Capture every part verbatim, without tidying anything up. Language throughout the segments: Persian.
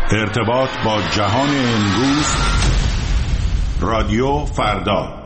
ارتباط با جهان امروز. رادیو فردا.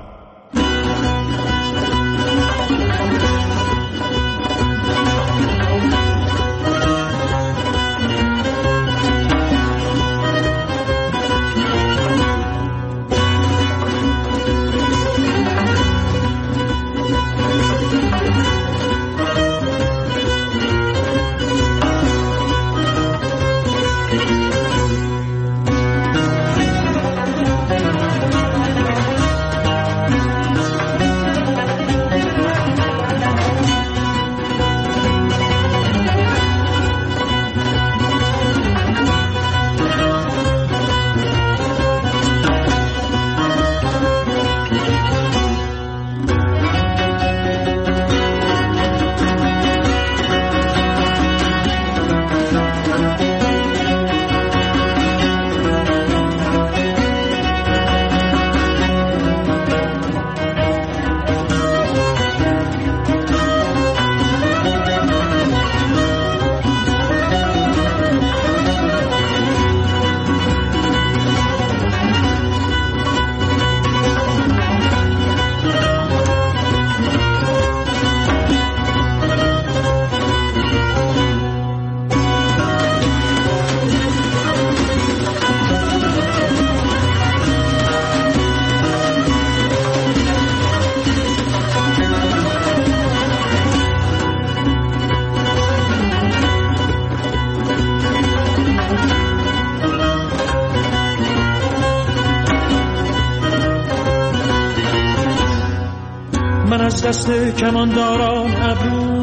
دست کمانداران ابرو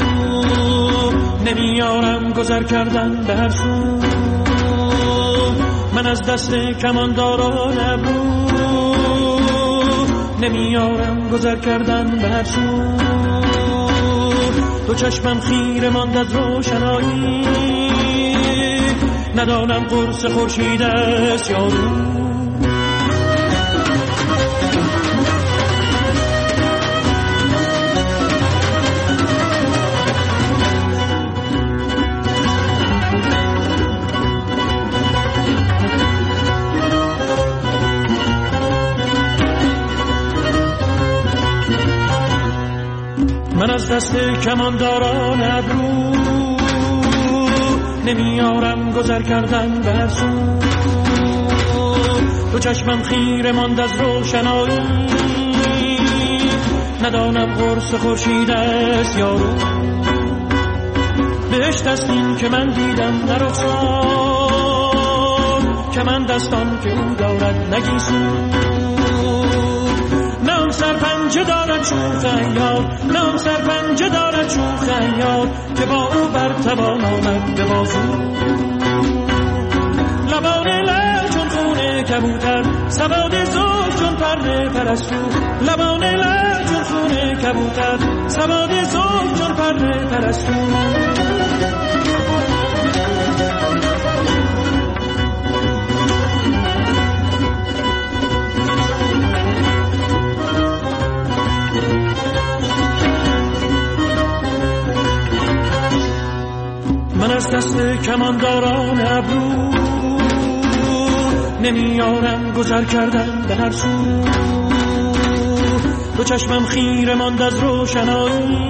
نمیارم گذر کردن به هر سو. من از دست کمانداران ابرو نمیارم گذر کردن به هر سو. دو چشمم خیره ماند از روشنایی، ندانم قرص خورشید است یا رو. من از دست کمانداران ابرو نمیارم گذر کردن به هر سو. دو چشمم خیره ماند از روشنایی، ندانم قرص خورشید است یا رو. بهشت است این که من دیدم در رخسار، که من دستان که او دارد نگیسون. نام سرپنجه دارد چون خیال، نام سرپنجه دارد چون خیال، که با او بر توان آمد به بازو. لبان لعل چون خون کبوتر، سواد زلف چون پر پرستو. لبان لعل چون خون کبوتر، سواد زلف چون پر پرستو. من از دست کمانداران ابرو نمیارم گذر کردن به هر سو. دو چشمم خیره ماند از روشنایی،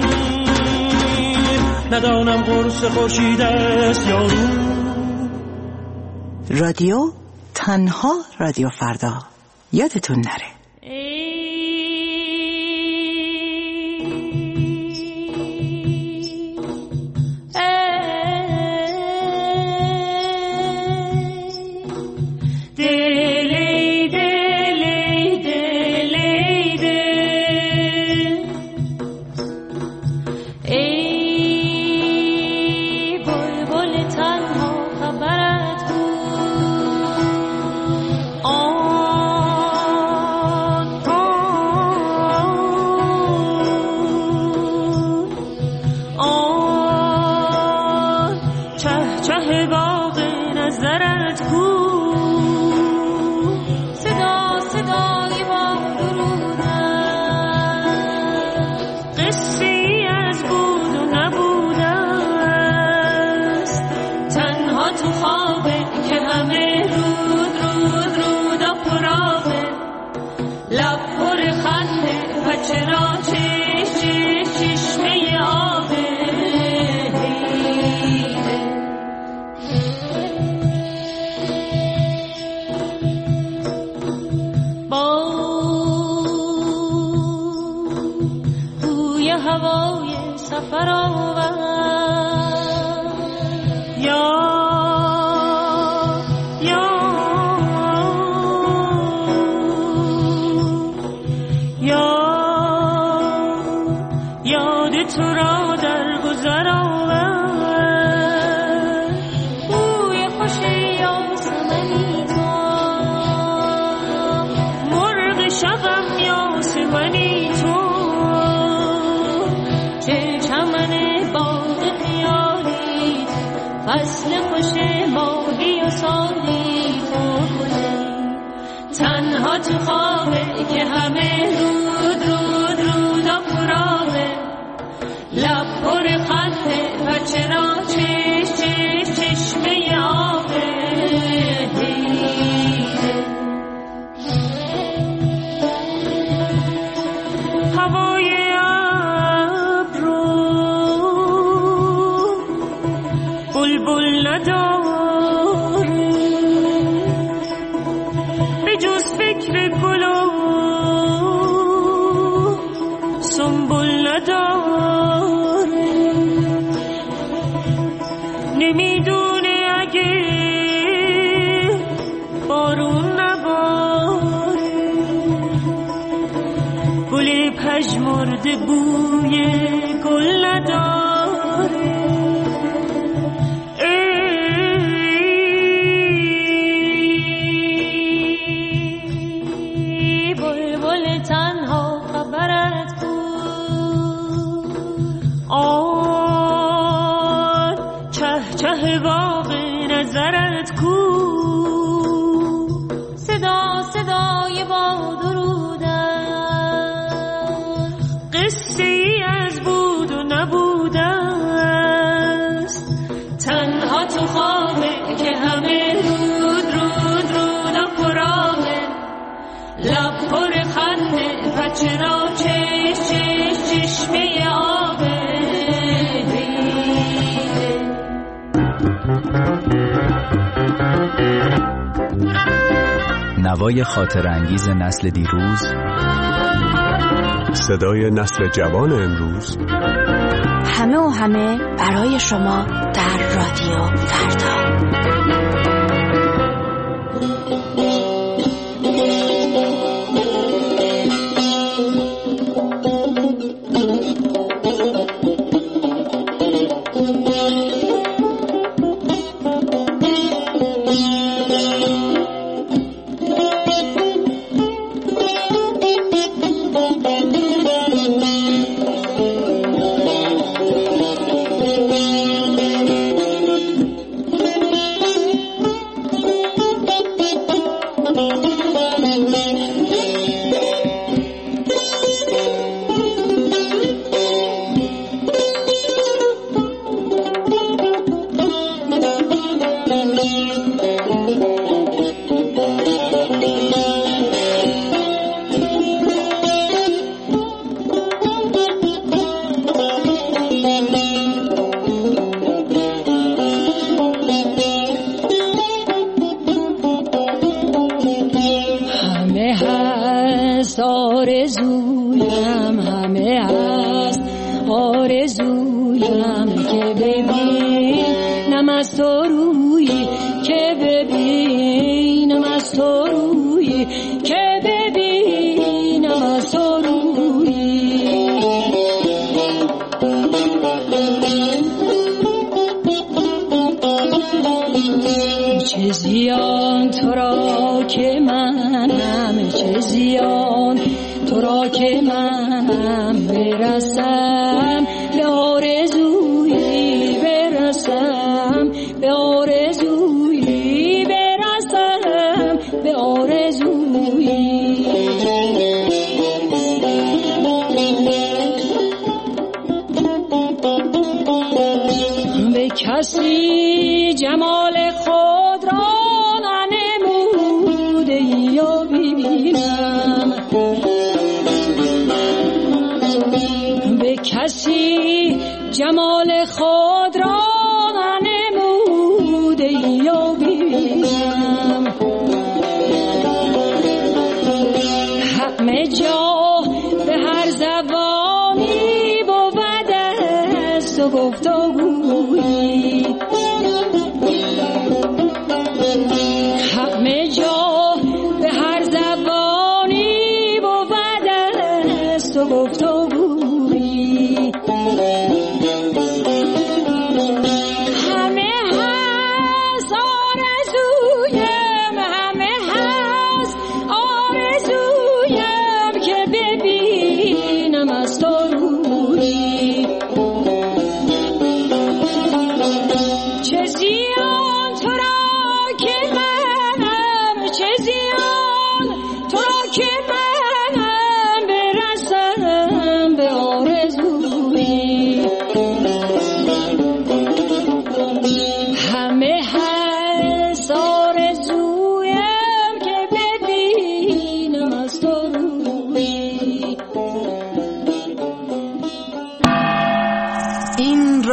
ندانم قرص خورشید است یا رو. رادیو تنها رادیو فردا، یادتون نره. تو خوابه که همه رود رود رود و پرابه، لب پر خنده و چرا چش چش چشمه آبه. با بوی هوای سفر آور یا یا یا یاد تو را در گذر آور، بوی خوش یاسمنی تو، مرغ شبم یاسمنی تو، چه چمن باغ خیالی، فصل خوش ماهی و سالی تو گلی، تنها تو خوابه که همه رود رود رود و پرابه، لب پر خنده و چرا چش چش چشمه آبه. هوای ابرو بلبل نداره، به جز فکر گل و سنبل نداره، نمیدونه اگه بارون نباره، گل پژمرده بوی گل نداره. ای بلبل تنها خبرت بود، آن چه چه باغ نظرت کو، صدا صدای باد و رودن، قصه ای از بود و نبودست، تنها تو خوابه که همه رود رود رود و پرابه، لب پر خنده و چرا چش چش چشمه آبه. نوای خاطر انگیز نسل دیروز، صدای نسل جوان امروز، همه و همه برای شما در رادیو فردا. آرزویم همه هست، آرزویم که ببینم از تو روی، که ببینم از تو روی، که ببینم از تو روی. چه زیان تو را که منم، چه زیان تو را که منم، برسم به آرزویی، برسم به آرزویی، برسم به آرزویی. به کسی جمال خود را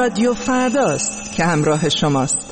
رادیو فرداست که همراه شماست.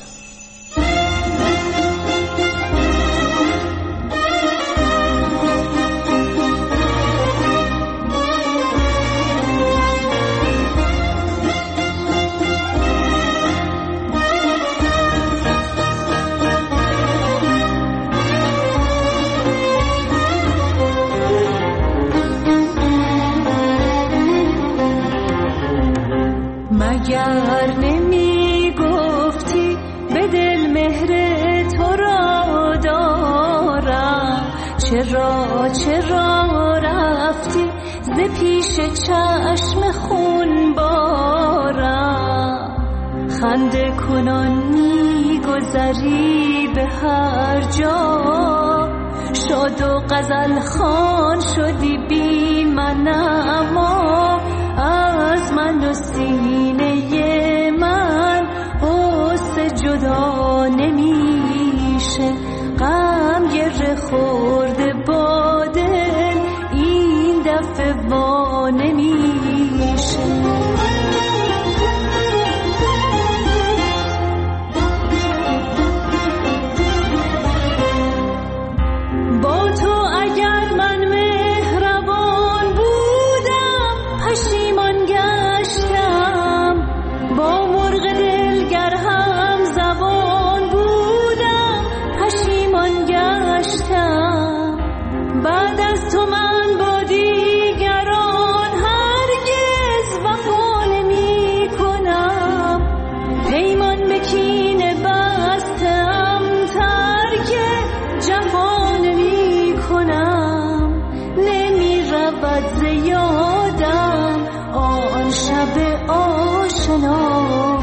مگر نمی گفتی به دل مهر تو را دارم، چرا چرا رفتی ز پیش چشم خون بارم؟ خنده کنان می گذری به هر جا، شاد و غزل خوان شدی بی من، اما از من و سینه من غصه جدا نمیشه. غم گره خورده با دل این دفعه وا نمیشه. با تو اگر من مهربان بودم پشیمان گشتم، با مرغ دلگر هم زبان بودم پشیمان گشتم. بعد از تو من با دیگران هرگز وفا نمی کنم، پیمان به کینه بستم ترک جفا نمی کنم. نمی رود ز یادم آن شب آشنا،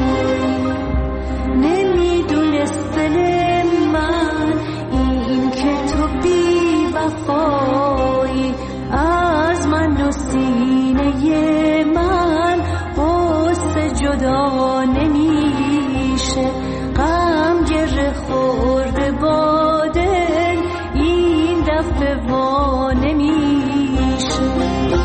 نمی دونست دل من این که تو بی وفایی. از من و سینه من غصه جدا نمیشه. غم گره خورده با دل این دفعه وا نمیشه.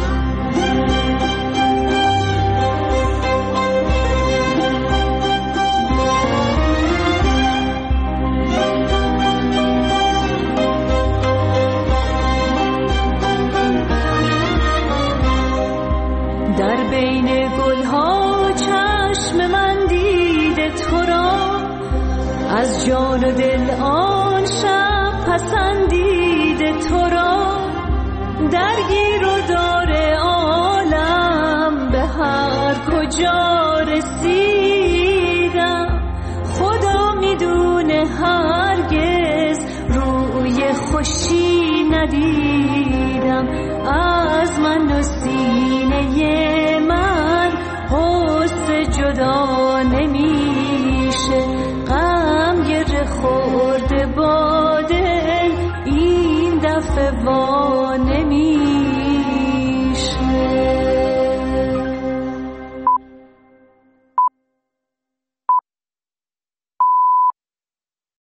در بین گلها چشم من دیده تو را، از جان و دل آن شب پسندیده تو را. درگیر و دار عالم به هر کجا رسیدم، خدا میدونه هرگز روی خوشی ندیدم.